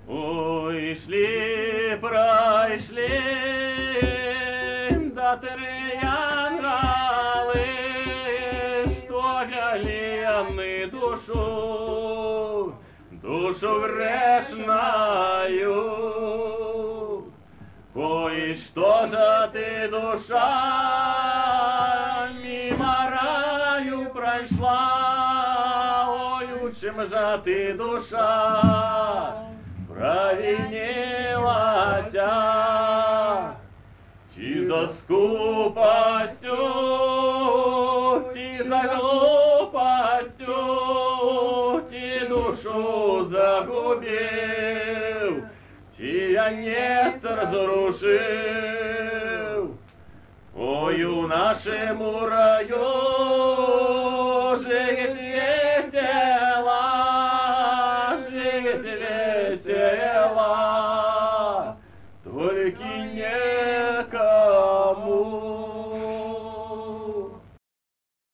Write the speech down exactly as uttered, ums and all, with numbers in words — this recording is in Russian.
Ой, шли, пройшли, да три ангалы, что галианы душу, душу грешною. Ой, что же ты, душа, мимо раю прошла, ой, чем же ты, душа, провинилася, чи за скупостью, чи за глупостью, ти душу загубил, ти я не разрушил. Ой, у нашему раю жить весело, жить весело.